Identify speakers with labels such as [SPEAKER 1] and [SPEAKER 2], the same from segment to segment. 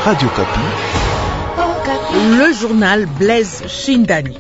[SPEAKER 1] Radio Kapi.
[SPEAKER 2] Le journal Blaise Shindani.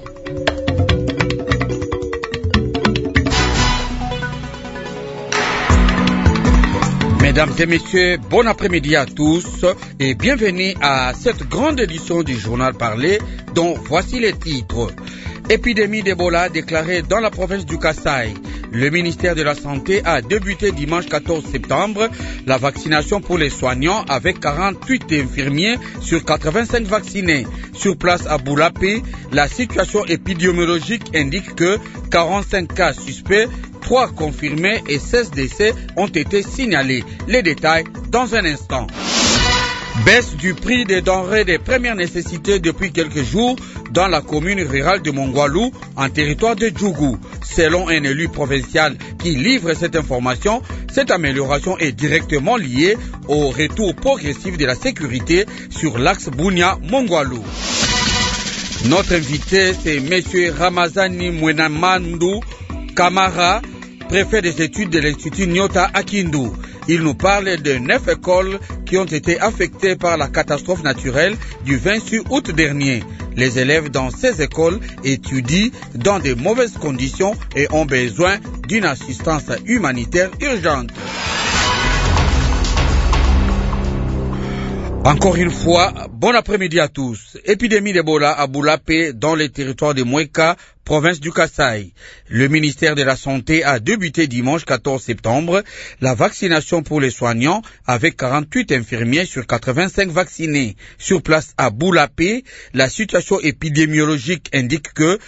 [SPEAKER 3] Mesdames et messieurs, bon après-midi à tous et bienvenue à cette grande édition du journal parlé dont voici les titres. Épidémie d'Ebola déclarée dans la province du Kasaï. Le ministère de la Santé a débuté dimanche 14 septembre la vaccination pour les soignants avec 48 infirmiers sur 85 vaccinés. Sur place à Boulapé, la situation épidémiologique indique que 45 cas suspects, 3 confirmés et 16 décès ont été signalés. Les détails dans un instant. Baisse du prix des denrées des premières nécessités depuis quelques jours dans la commune rurale de Mongwalou, en territoire de Djougou. Selon un élu provincial qui livre cette information, cette amélioration est directement liée au retour progressif de la sécurité sur l'axe Bunia-Mongwalou. Notre invité, c'est M. Ramazani Mwenamandou Kamara, préfet des études de l'Institut Nyota à Kindu. Il nous parle de 9 écoles qui ont été affectées par la catastrophe naturelle du 28 août dernier. Les élèves dans ces écoles étudient dans de mauvaises conditions et ont besoin d'une assistance humanitaire urgente. Encore une fois, bon après-midi à tous. Épidémie d'Ebola à Boulapé dans les territoires de Mouéka, province du Kasaï. Le ministère de la Santé a débuté dimanche 14 septembre la vaccination pour les soignants avec 48 infirmiers sur 85 vaccinés. Sur place à Boulapé, la situation épidémiologique indique que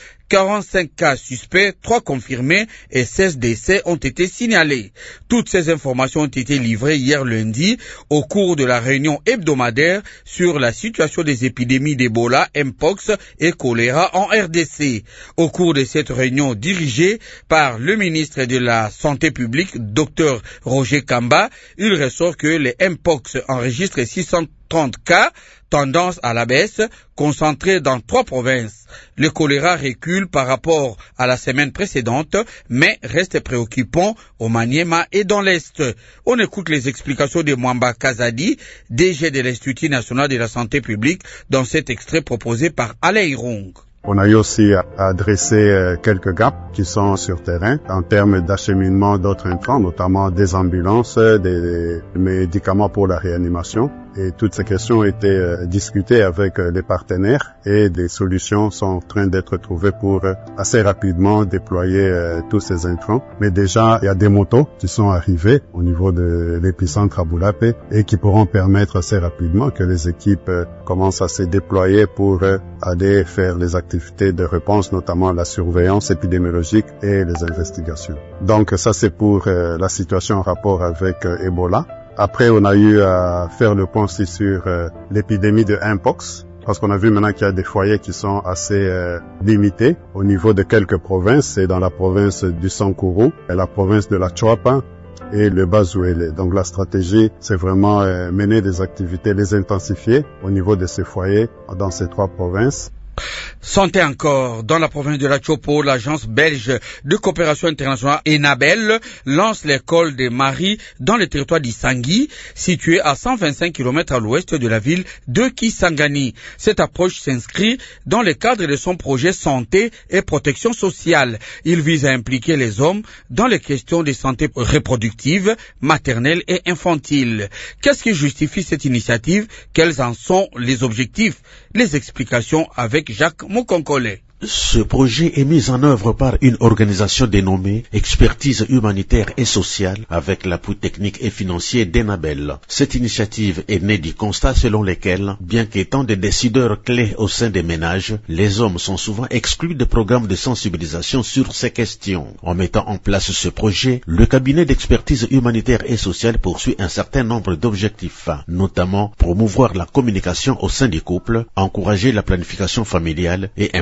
[SPEAKER 3] 45 cas suspects, 3 confirmés et 16 décès ont été signalés. Toutes ces informations ont été livrées hier lundi au cours de la réunion hebdomadaire sur la situation des épidémies d'Ebola, Mpox et choléra en RDC. Au cours de cette réunion dirigée par le ministre de la Santé publique, Dr Roger Kamba, il ressort que les Mpox enregistrent 630 cas, tendance à la baisse, concentrée dans 3 provinces. Le choléra recule par rapport à la semaine précédente, mais reste préoccupant au Maniema et dans l'Est. On écoute les explications de Mwamba Kazadi, DG de l'Institut national de la santé publique, dans cet extrait proposé par Alain Irong.
[SPEAKER 4] On a eu aussi adressé quelques gaps qui sont sur terrain en termes d'acheminement d'autres intrants, notamment des ambulances, des médicaments pour la réanimation. Et toutes ces questions ont été discutées avec les partenaires et des solutions sont en train d'être trouvées pour assez rapidement déployer tous ces intrants. Mais déjà, il y a des motos qui sont arrivées au niveau de l'épicentre à Boulapé et qui pourront permettre assez rapidement que les équipes commencent à se déployer pour aller faire les activités de réponse, notamment la surveillance épidémiologique et les investigations. Donc ça, c'est pour la situation en rapport avec Ebola. Après, on a eu à faire le point aussi sur l'épidémie de Mpox, parce qu'on a vu maintenant qu'il y a des foyers qui sont assez limités au niveau de quelques provinces. C'est dans la province du Sankuru, et la province de la Chouapa et le Bazouélé. Donc la stratégie, c'est vraiment mener des activités, les intensifier au niveau de ces foyers dans ces 3 provinces.
[SPEAKER 3] Santé encore. Dans la province de la Chopo, l'agence belge de coopération internationale Enabel lance l'école des Maris dans le territoire d'Issangui, situé à 125 km à l'ouest de la ville de Kisangani. Cette approche s'inscrit dans le cadre de son projet santé et protection sociale. Il vise à impliquer les hommes dans les questions de santé reproductive, maternelle et infantile. Qu'est-ce qui justifie cette initiative? Quels en sont les objectifs? Les explications avec Jacques Mokonkole.
[SPEAKER 5] Ce projet est mis en œuvre par une organisation dénommée Expertise humanitaire et sociale avec l'appui technique et financier d'Enabel. Cette initiative est née du constat selon lequel, bien qu'étant des décideurs clés au sein des ménages, les hommes sont souvent exclus des programmes de sensibilisation sur ces questions. En mettant en place ce projet, le cabinet d'expertise humanitaire et sociale poursuit un certain nombre d'objectifs, notamment promouvoir la communication au sein des couples, encourager la planification familiale et impliquer les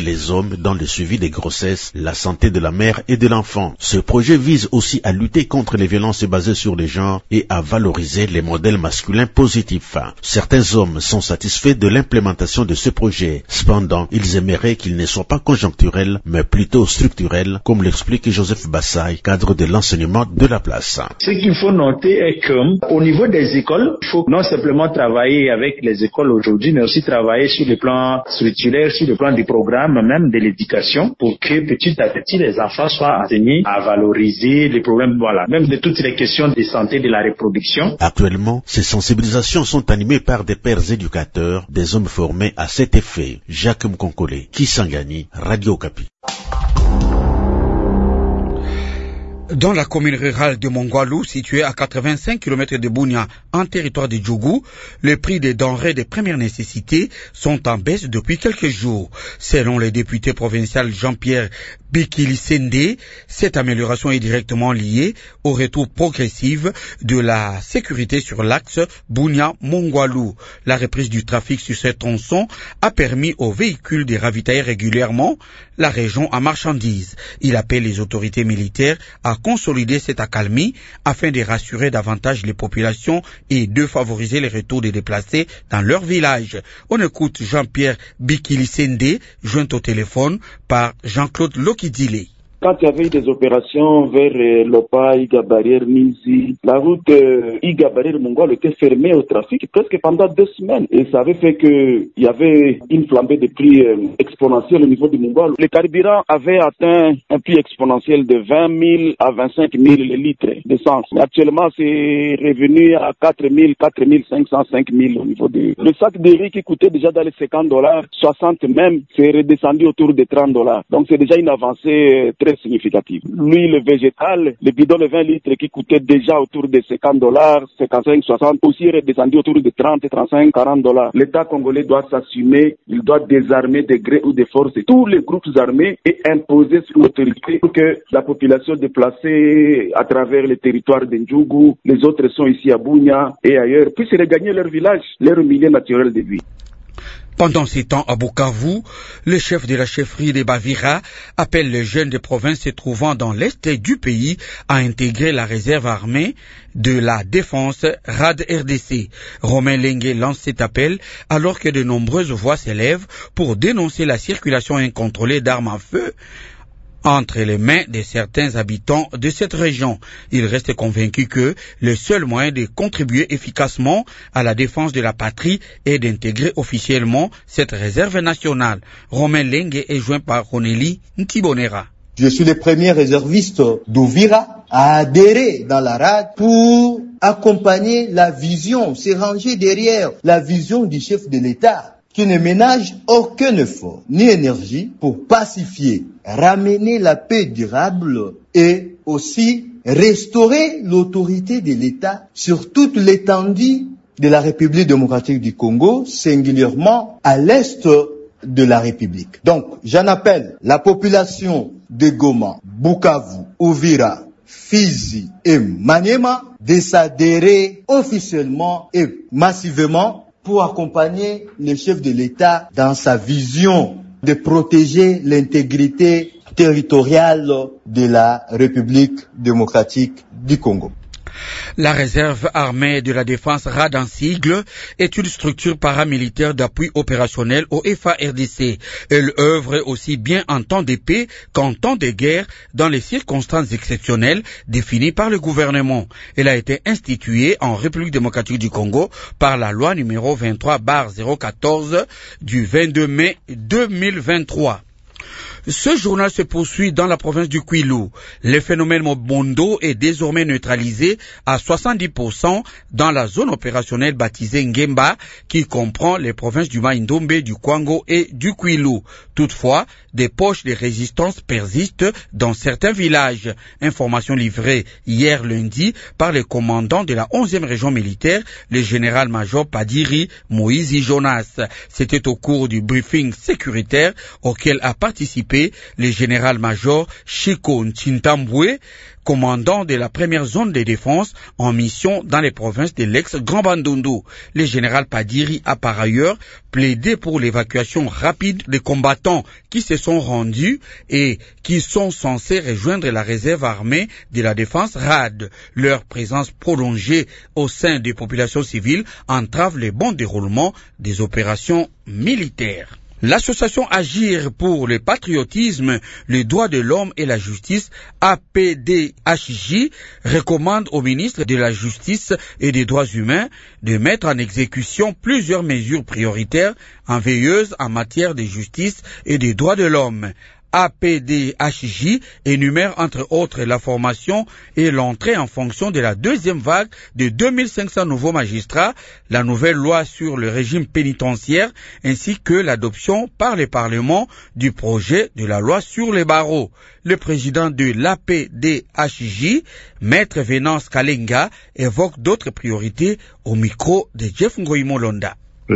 [SPEAKER 5] les hommes dans le suivi des grossesses, la santé de la mère et de l'enfant. Ce projet vise aussi à lutter contre les violences basées sur les genres et à valoriser les modèles masculins positifs. Certains hommes sont satisfaits de l'implémentation de ce projet. Cependant, ils aimeraient qu'il ne soit pas conjoncturel, mais plutôt structurel, comme l'explique Joseph Bassay, cadre de l'enseignement de la place.
[SPEAKER 1] Ce qu'il faut noter est qu'au niveau des écoles, il faut non simplement travailler avec les écoles aujourd'hui, mais aussi travailler sur le plan structurel, sur le plan du programme, même de l'éducation, pour que petit à petit les enfants soient enseignés à valoriser les problèmes, même de toutes les questions de santé de la reproduction.
[SPEAKER 5] Actuellement, ces sensibilisations sont animées par des pères éducateurs, des hommes formés à cet effet. Jacques Mkonkole, Kisangani, Radio Okapi.
[SPEAKER 3] Dans la commune rurale de Mongwalu, située à 85 km de Bunia, en territoire de Djougou, les prix des denrées de première nécessité sont en baisse depuis quelques jours. Selon le député provincial Jean-Pierre Bikili-Sende, cette amélioration est directement liée au retour progressif de la sécurité sur l'axe Bunia-Mongwalu. La reprise du trafic sur cette tronçon a permis aux véhicules de ravitailler régulièrement la région en marchandises. Il appelle les autorités militaires à consolider cette accalmie afin de rassurer davantage les populations et de favoriser le retour des déplacés dans leur village. On écoute Jean-Pierre Bikili-Sende, joint au téléphone par Jean-Claude Lokidile.
[SPEAKER 6] Quand il y avait des opérations vers Lopa, Igabarir, Nizi, la route Igabarir-Mongwalu était fermée au trafic presque pendant 2 semaines. Et ça avait fait qu'il y avait une flambée de prix exponentielle au niveau du Mongwalu. Le carburant avait atteint un prix exponentiel de 20 000 à 25 000 le litre d'essence. Mais actuellement, c'est revenu à 4 000, 4 500, 5 000 au niveau du... Le sac de riz qui coûtait déjà dans les $50, 60 même, c'est redescendu autour de $30. Donc c'est déjà une avancée très significative. L'huile végétale, le bidon de 20 litres qui coûtait déjà autour de $50, 55, 60, aussi est redescendu autour de 30, 35, $40. L'État congolais doit s'assumer, il doit désarmer de gré ou de force tous les groupes armés et imposer sur l'autorité pour que la population déplacée à travers les territoires de Ndjougou, les autres sont ici à Bunia et ailleurs, puissent regagner leur village, leur milieu naturel de vie.
[SPEAKER 3] Pendant ces temps à Bukavu, le chef de la chefferie de Bavira appelle les jeunes des provinces se trouvant dans l'est du pays à intégrer la réserve armée de la défense RAD RDC. Romain Lengue lance cet appel alors que de nombreuses voix s'élèvent pour dénoncer la circulation incontrôlée d'armes à feu entre les mains de certains habitants de cette région. Il reste convaincu que le seul moyen de contribuer efficacement à la défense de la patrie est d'intégrer officiellement cette réserve nationale. Romain Lengue est joint par Roneli Ntibonera.
[SPEAKER 7] Je suis le premier réserviste d'Ouvira à adhérer dans la RAD pour accompagner la vision, se ranger derrière la vision du chef de l'État, qui ne ménage aucun effort ni énergie pour pacifier, ramener la paix durable et aussi restaurer l'autorité de l'État sur toute l'étendue de la République démocratique du Congo, singulièrement à l'est de la République. Donc, j'en appelle la population de Goma, Bukavu, Uvira, Fizi et Maniema de s'adhérer officiellement et massivement pour accompagner le chef de l'État dans sa vision de protéger l'intégrité territoriale de la République démocratique du Congo.
[SPEAKER 3] La réserve armée de la défense RAD en sigle est une structure paramilitaire d'appui opérationnel au FARDC. Elle œuvre aussi bien en temps de paix qu'en temps de guerre dans les circonstances exceptionnelles définies par le gouvernement. Elle a été instituée en République démocratique du Congo par la loi numéro 23/014 du 22 mai 2023. Ce journal se poursuit dans la province du Kwilu. Le phénomène Mobondo est désormais neutralisé à 70% dans la zone opérationnelle baptisée Ngemba, qui comprend les provinces du Mai-Ndombe, du Kwango et du Kwilu. Toutefois, des poches de résistance persistent dans certains villages. Information livrée hier lundi par le commandant de la 11e région militaire, le général-major Padiri Moïse Jonas. C'était au cours du briefing sécuritaire auquel a participé paix, le général-major Chiko Ntintambwe, commandant de la première zone de défense en mission dans les provinces de l'ex-Grand Bandundu. Le général Padiri a par ailleurs plaidé pour l'évacuation rapide des combattants qui se sont rendus et qui sont censés rejoindre la réserve armée de la défense RAD. Leur présence prolongée au sein des populations civiles entrave le bon déroulement des opérations militaires. L'association Agir pour le patriotisme, les droits de l'homme et la justice, APDHJ, recommande au ministre de la Justice et des Droits humains de mettre en exécution plusieurs mesures prioritaires en veilleuse en matière de justice et des droits de l'homme. APDHJ énumère entre autres la formation et l'entrée en fonction de la deuxième vague de 2500 nouveaux magistrats, la nouvelle loi sur le régime pénitentiaire ainsi que l'adoption par le Parlement du projet de la loi sur les barreaux. Le président de l'APDHJ, Maître Venance Kalenga, évoque d'autres priorités au micro de Jeff Ngoïmo-Londa.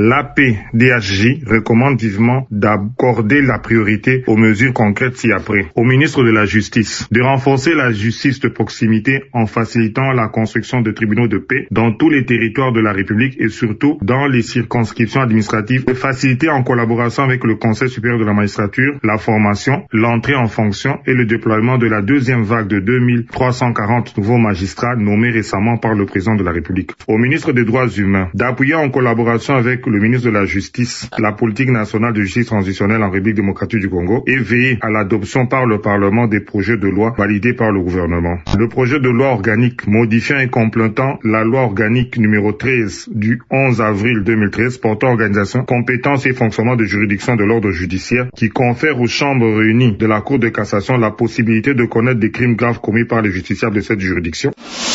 [SPEAKER 8] L'APDHJ recommande vivement d'accorder la priorité aux mesures concrètes ci-après. Au ministre de la Justice, de renforcer la justice de proximité en facilitant la construction de tribunaux de paix dans tous les territoires de la République et surtout dans les circonscriptions administratives, de faciliter en collaboration avec le Conseil supérieur de la magistrature la formation, l'entrée en fonction et le déploiement de la deuxième vague de 2340 nouveaux magistrats nommés récemment par le président de la République. Au ministre des Droits humains, d'appuyer en collaboration avec le ministre de la Justice, la politique nationale de justice transitionnelle en République démocratique du Congo et veiller à l'adoption par le Parlement des projets de loi validés par le gouvernement. Le projet de loi organique modifiant et complétant la loi organique numéro 13 du 11 avril 2013 portant organisation, compétences et fonctionnement de juridiction de l'ordre judiciaire qui confère aux chambres réunies de la Cour de cassation la possibilité de connaître des crimes graves commis par les justiciables de cette juridiction.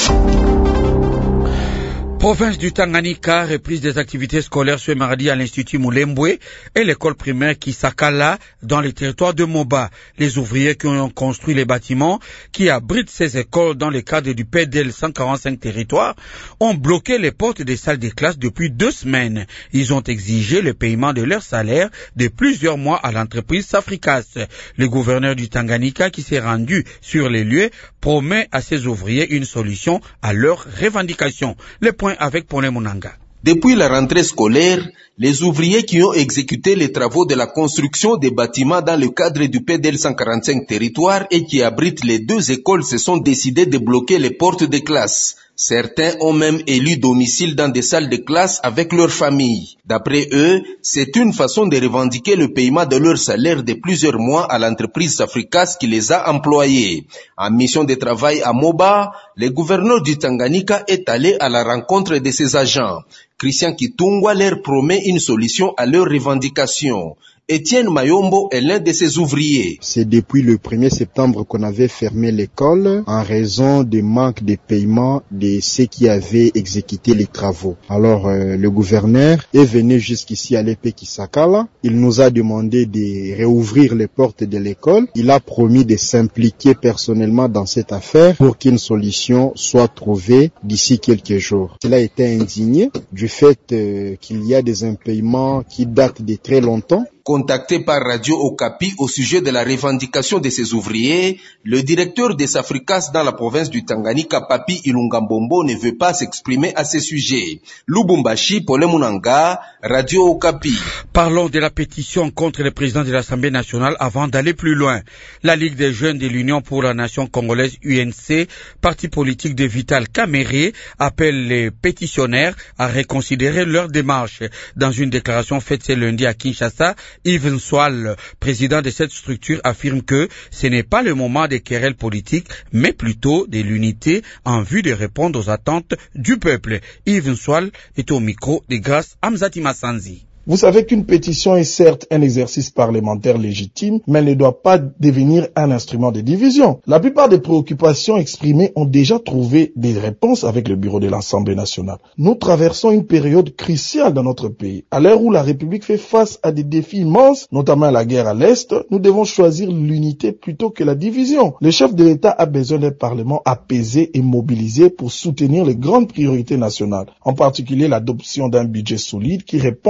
[SPEAKER 3] Province du Tanganyika, reprise des activités scolaires ce mardi à l'Institut Moulembwe et l'école primaire Kisakala dans les territoires de Moba. Les ouvriers qui ont construit les bâtiments qui abritent ces écoles dans le cadre du PDL 145 territoires ont bloqué les portes des salles de classe depuis 2 semaines. Ils ont exigé le paiement de leur salaire de plusieurs mois à l'entreprise Safricas. Le gouverneur du Tanganyika qui s'est rendu sur les lieux promet à ses ouvriers une solution à leurs revendications. Le point avec Pone Munanga.
[SPEAKER 9] Depuis la rentrée scolaire, les ouvriers qui ont exécuté les travaux de la construction des bâtiments dans le cadre du PDL 145 territoire et qui abritent les 2 écoles se sont décidés de bloquer les portes des classes. Certains ont même élu domicile dans des salles de classe avec leur famille. D'après eux, c'est une façon de revendiquer le paiement de leur salaire de plusieurs mois à l'entreprise Safricas qui les a employés. En mission de travail à Moba, le gouverneur du Tanganyika est allé à la rencontre de ses agents. Christian Kitungwa leur promet une solution à leurs revendications. Étienne Mayombo est l'un de ses ouvriers.
[SPEAKER 10] C'est depuis le 1er septembre qu'on avait fermé l'école en raison du manque de paiement de ceux qui avaient exécuté les travaux. Alors le gouverneur est venu jusqu'ici à l'épée Kisakala. Il nous a demandé de réouvrir les portes de l'école. Il a promis de s'impliquer personnellement dans cette affaire pour qu'une solution soit trouvée d'ici quelques jours. Il a été indigné du fait qu'il y a des impayements qui datent de très longtemps.
[SPEAKER 9] Contacté par Radio Okapi au sujet de la revendication de ses ouvriers, le directeur des Safricas dans la province du Tanganyika, Papi Ilungambombo, ne veut pas s'exprimer à ce sujet. Lubumbashi, Pole Munanga, Radio Okapi.
[SPEAKER 3] Parlons de la pétition contre le président de l'Assemblée nationale avant d'aller plus loin. La Ligue des jeunes de l'Union pour la nation congolaise UNC, parti politique de Vital Kamere, appelle les pétitionnaires à reconsidérer leur démarche. Dans une déclaration faite ce lundi à Kinshasa, Yves Nswal, président de cette structure, affirme que ce n'est pas le moment des querelles politiques, mais plutôt de l'unité en vue de répondre aux attentes du peuple. Yves Nswal est au micro de Grâce Amzati Massanzi.
[SPEAKER 11] Vous savez qu'une pétition est certes un exercice parlementaire légitime, mais elle ne doit pas devenir un instrument de division. La plupart des préoccupations exprimées ont déjà trouvé des réponses avec le bureau de l'Assemblée nationale. Nous traversons une période cruciale dans notre pays. À l'heure où la République fait face à des défis immenses, notamment la guerre à l'Est, nous devons choisir l'unité plutôt que la division. Le chef de l'État a besoin d'un parlement apaisé et mobilisé pour soutenir les grandes priorités nationales, en particulier l'adoption d'un budget solide qui réponde aux besoins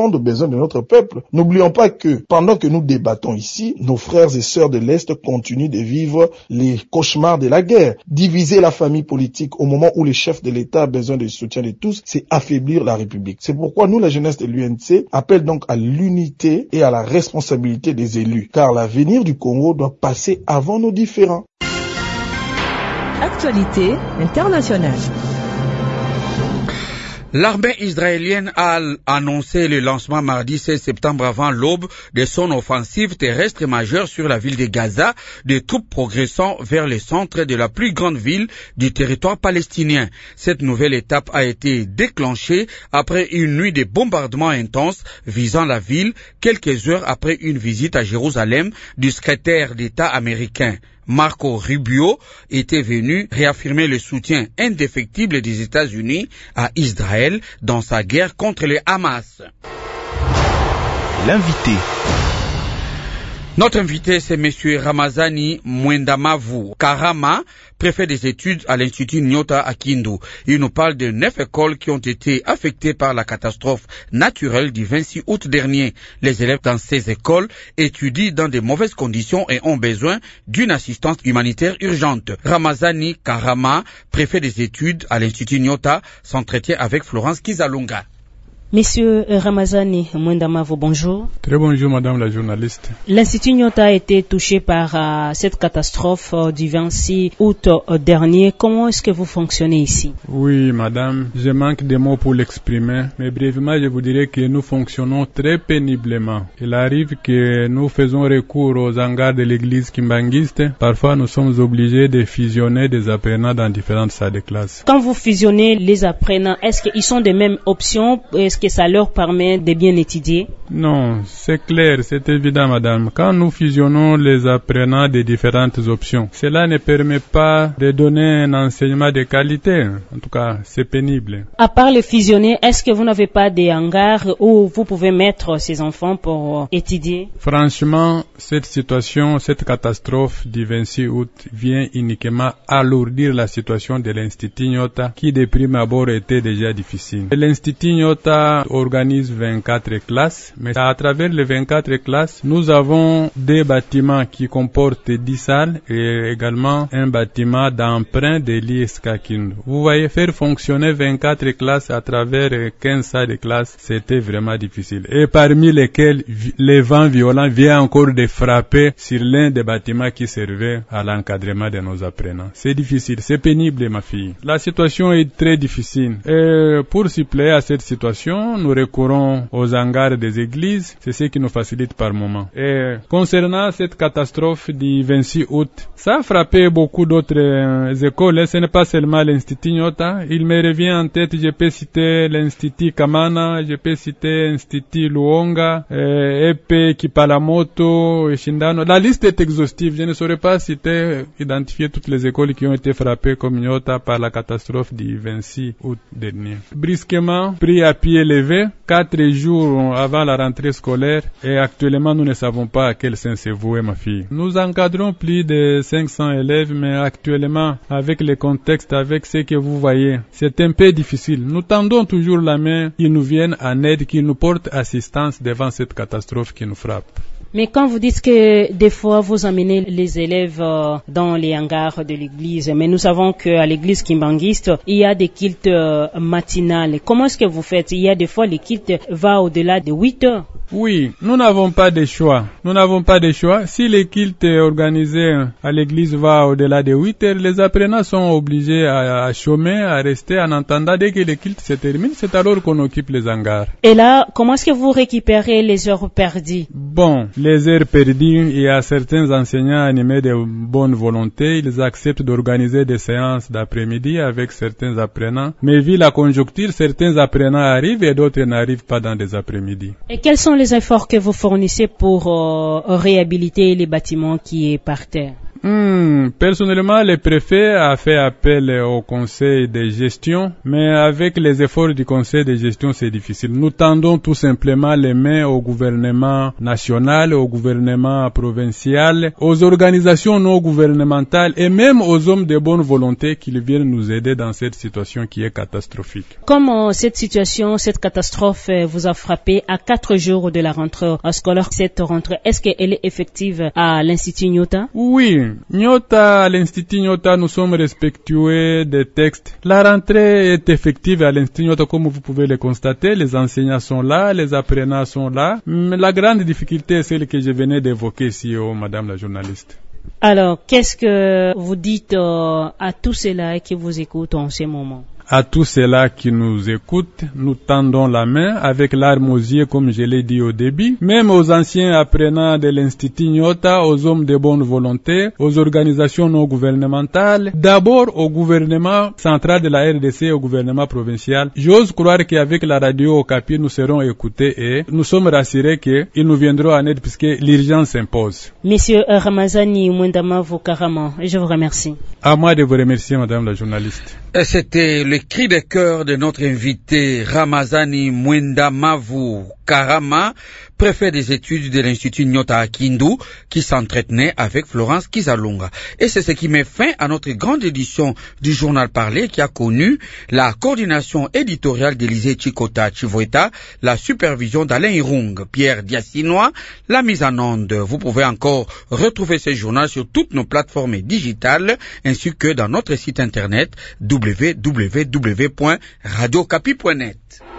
[SPEAKER 11] besoins de notre peuple. N'oublions pas que pendant que nous débattons ici, nos frères et sœurs de l'Est continuent de vivre les cauchemars de la guerre. Diviser la famille politique au moment où le chef de l'État a besoin du soutien de tous, c'est affaiblir la République. C'est pourquoi nous, la jeunesse de l'UNC, appelle donc à l'unité et à la responsabilité des élus, car l'avenir du Congo doit passer avant nos différends.
[SPEAKER 2] Actualité internationale.
[SPEAKER 3] L'armée israélienne a annoncé le lancement mardi 16 septembre avant l'aube de son offensive terrestre majeure sur la ville de Gaza, des troupes progressant vers le centre de la plus grande ville du territoire palestinien. Cette nouvelle étape a été déclenchée après une nuit de bombardements intenses visant la ville, quelques heures après une visite à Jérusalem du secrétaire d'État américain. Marco Rubio était venu réaffirmer le soutien indéfectible des États-Unis à Israël dans sa guerre contre le Hamas.
[SPEAKER 12] L'invité.
[SPEAKER 3] Notre invité, c'est M. Ramazani Mwendamavu Karama, préfet des études à l'Institut Nyota à Kindu. Il nous parle de 9 écoles qui ont été affectées par la catastrophe naturelle du 26 août dernier. Les élèves dans ces écoles étudient dans de mauvaises conditions et ont besoin d'une assistance humanitaire urgente. Ramazani Karama, préfet des études à l'Institut Nyota, s'entretient avec Florence Kizalunga.
[SPEAKER 13] Monsieur Ramazani Mwendamavu, bonjour.
[SPEAKER 14] Très bonjour, madame la journaliste.
[SPEAKER 13] L'Institut Nyota a été touché par cette catastrophe du 26 août dernier. Comment est-ce que vous fonctionnez ici?
[SPEAKER 14] Oui, madame, je manque de mots pour l'exprimer, mais brièvement, je vous dirais que nous fonctionnons très péniblement. Il arrive que nous faisons recours aux hangars de l'église kimbangiste. Parfois, nous sommes obligés de fusionner des apprenants dans différentes salles de classe.
[SPEAKER 13] Quand vous fusionnez les apprenants, est-ce qu'ils sont des mêmes options? Est-ce que ça leur permet de bien étudier?
[SPEAKER 14] Non, c'est clair, c'est évident, madame. Quand nous fusionnons les apprenants des différentes options, cela ne permet pas de donner un enseignement de qualité. En tout cas, c'est pénible.
[SPEAKER 13] À part le fusionner, est-ce que vous n'avez pas des hangars où vous pouvez mettre ces enfants pour étudier?
[SPEAKER 14] Franchement, cette situation, cette catastrophe du 26 août vient uniquement alourdir la situation de l'Institut Nyota qui de prime abord était déjà difficile. L'Institut Nyota organise 24 classes, mais à travers les 24 classes, nous avons des bâtiments qui comportent 10 salles et également un bâtiment d'emprunt de l'ISK Kindu. Vous voyez, faire fonctionner 24 classes à travers 15 salles de classe, c'était vraiment difficile. Et parmi lesquels les vents violents viennent encore de frapper sur l'un des bâtiments qui servait à l'encadrement de nos apprenants. C'est difficile, c'est pénible, ma fille. La situation est très difficile. Et pour suppléer à cette situation, nous recourons aux hangars des églises, c'est ce qui nous facilite par moment. Et concernant cette catastrophe du 26 août, ça a frappé beaucoup d'autres écoles, ce n'est pas seulement l'Institut Nyota, il me revient en tête, je peux citer l'Institut Kamana, je peux citer l'Institut Luonga, Epe, Kipalamoto, Shindano, la liste est exhaustive, je ne saurais pas identifier toutes les écoles qui ont été frappées comme Nyota par la catastrophe du 26 août dernier. Brusquement, pris à pied levé, 4 jours avant la rentrée scolaire, et actuellement nous ne savons pas à quel sens se vouer, ma fille. Nous encadrons plus de 500 élèves, mais actuellement, avec le contexte, avec ce que vous voyez, c'est un peu difficile. Nous tendons toujours la main, qu'ils nous viennent en aide, qu'ils nous portent assistance devant cette catastrophe qui nous frappe.
[SPEAKER 13] Mais quand vous dites que des fois vous amenez les élèves dans les hangars de l'église, mais nous savons qu'à l'église kimbangiste, il y a des cultes matinales. Comment est-ce que vous faites? Il y a des fois les cultes vont au-delà de 8 heures.
[SPEAKER 14] Oui, nous n'avons pas de choix. Nous n'avons pas de choix. Si le culte organisé à l'église va au-delà de 8 heures, les apprenants sont obligés à chômer, à rester en attendant. Dès que le culte se termine, c'est alors qu'on occupe les hangars.
[SPEAKER 13] Et là, comment est-ce que vous récupérez les heures perdues?
[SPEAKER 14] Bon, les heures perdues, il y a certains enseignants animés de bonne volonté. Ils acceptent d'organiser des séances d'après-midi avec certains apprenants. Mais vu la conjoncture, certains apprenants arrivent et d'autres n'arrivent pas dans des après-midi.
[SPEAKER 13] Et quels sont les efforts que vous fournissez pour réhabiliter les bâtiments qui est par terre?
[SPEAKER 14] Personnellement, le préfet a fait appel au conseil de gestion, mais avec les efforts du conseil de gestion, c'est difficile. Nous tendons tout simplement les mains au gouvernement national, au gouvernement provincial, aux organisations non gouvernementales et même aux hommes de bonne volonté qui viennent nous aider dans cette situation qui est catastrophique.
[SPEAKER 13] Comment cette situation, cette catastrophe vous a frappé à 4 jours de la rentrée scolaire? Cette rentrée, est-ce qu'elle est effective à l'Institut Nyota?
[SPEAKER 14] Oui, à l'Institut Nyota, nous sommes respectueux des textes. La rentrée est effective à l'Institut Nyota, comme vous pouvez le constater. Les enseignants sont là, les apprenants sont là. Mais la grande difficulté est celle que je venais d'évoquer ici, madame la journaliste.
[SPEAKER 13] Alors, qu'est-ce que vous dites à tous ceux-là qui vous écoutent en ce moment?
[SPEAKER 14] À tous ceux-là qui nous écoutent, nous tendons la main avec l'arme aux yeux, comme je l'ai dit au début, même aux anciens apprenants de l'Institut Nyota, aux hommes de bonne volonté, aux organisations non gouvernementales, d'abord au gouvernement central de la RDC et au gouvernement provincial. J'ose croire qu'avec la radio Okapi, nous serons écoutés et nous sommes rassurés qu'ils nous viendront en aide puisque l'urgence s'impose.
[SPEAKER 13] Monsieur Ramazani Mwendamavu Karama, je vous remercie.
[SPEAKER 14] À moi de vous remercier, madame la journaliste.
[SPEAKER 3] C'était le cri de cœur de notre invité Ramazani Mwendamavu Karama, préfet des études de l'Institut Nyota à Kindu, qui s'entretenait avec Florence Kizalunga. Et c'est ce qui met fin à notre grande édition du journal parlé qui a connu la coordination éditoriale d'Élisée Chikota Chivoeta, la supervision d'Alain Irung, Pierre Diasinois, la mise en onde. Vous pouvez encore retrouver ce journal sur toutes nos plateformes digitales ainsi que dans notre site internet www.radiocapi.net.